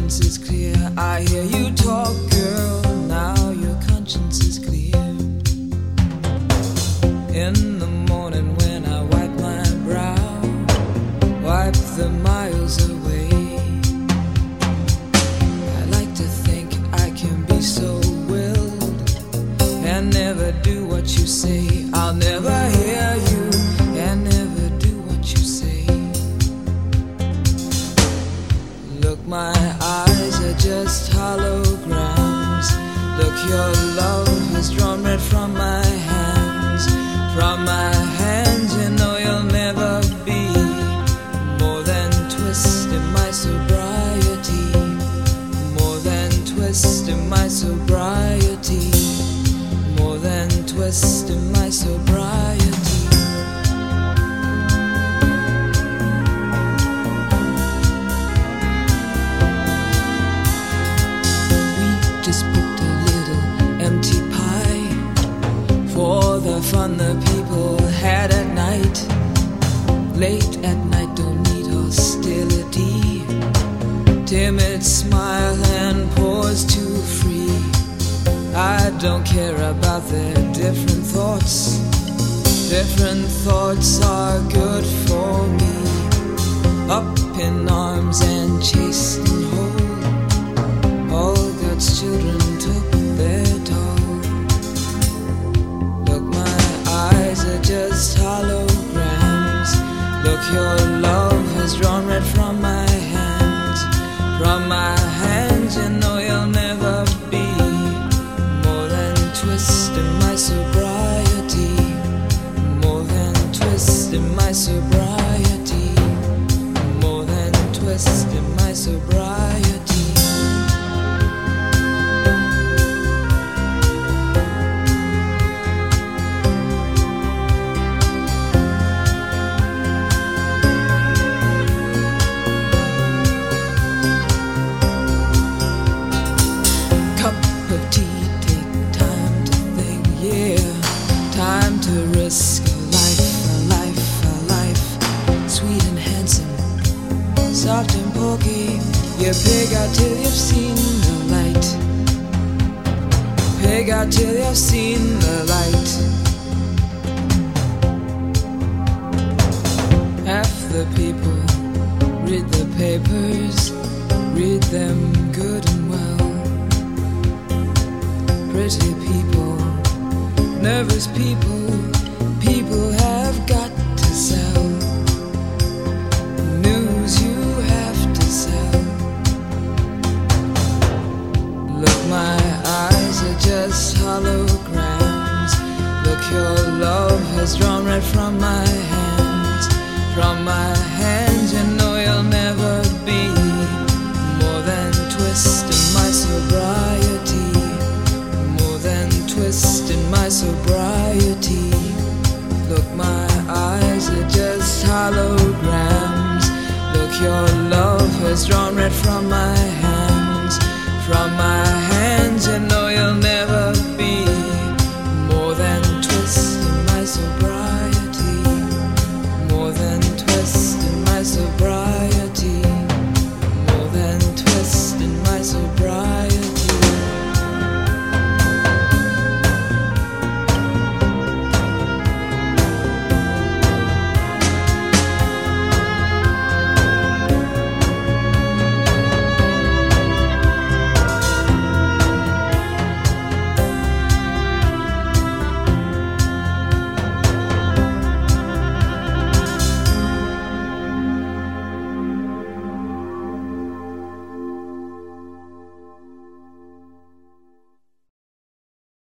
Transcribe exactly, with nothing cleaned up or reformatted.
conscience is clear. I hear you talk, girl. Now your conscience is clear. In the morning when I wipe my brow, wipe the miles away. I like to think I can be so willed and never do what you say. I'll never hear you and never do what you say. Look, my eyes are just holograms. Look, your love has drawn red from my hands. From my hands, you know you'll never be more than twist in my sobriety. More than twist in my sobriety. More than twist in my sobriety. We just booked a little empty pie for the fun the people had at night. Late at night, don't need hostility. Timid smile and pause too free. I don't care about their different thoughts. Different thoughts are good for me. Up in arms and chased and whole, all God's children took their toll. Look, my eyes are just holograms. Look, your love has drawn red from my hands. From my hands, you know you'll never be more than twist in my sobriety. More than twist in my sobriety. More than twist in my sobriety. Risk a life, a life, a life, sweet and handsome, soft and pokey. You pig out till you've seen the light. Pig out till you've seen the light. Half the people read the papers, read them good and well. Pretty people, nervous people,